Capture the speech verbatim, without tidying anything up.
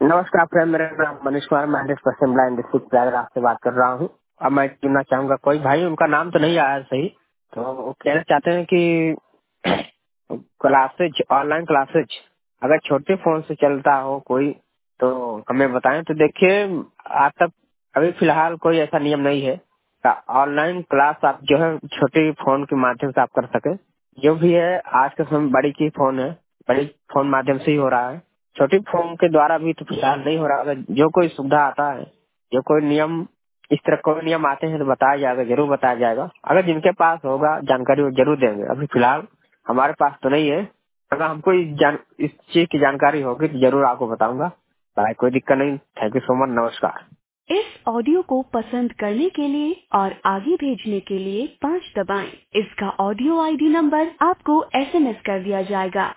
नमस्कार फ्रेंड, मेरा नाम मनीष कुमार, मैं hundred percent blind district Prayagraj से बात कर रहा हूँ। अब मैं चुनना चाहूंगा कोई भाई, उनका नाम तो नहीं आया सही, तो वो कहना चाहते हैं कि क्लासेज, ऑनलाइन क्लासेज अगर छोटे फोन से चलता हो कोई तो हमें बताएं। तो देखिए, आज तक अभी फिलहाल कोई ऐसा नियम नहीं है ऑनलाइन क्लास आप जो है छोटे फोन के माध्यम से आप कर सके। जो भी है आज के समय बड़ी की फोन है, बड़ी फोन माध्यम से ही हो रहा है, छोटी फोन के द्वारा भी तो फिलहाल नहीं हो रहा। अगर जो कोई सुविधा आता है, जो कोई नियम, इस तरह कोई नियम आते हैं तो बताया जाएगा, जरूर बताया जाएगा। अगर जिनके पास होगा जानकारी वो जरूर देंगे। अभी फिलहाल हमारे पास तो नहीं है। अगर हमको इस जान इस चीज की जानकारी होगी तो जरूर आपको बताऊंगा। भाई कोई दिक्कत नहीं। Thank you so much. नमस्कार। इस ऑडियो को पसंद करने के लिए और आगे भेजने के लिए पाँच दबाएं। इसका ऑडियो आईडी नंबर आपको एसएमएस कर दिया जाएगा।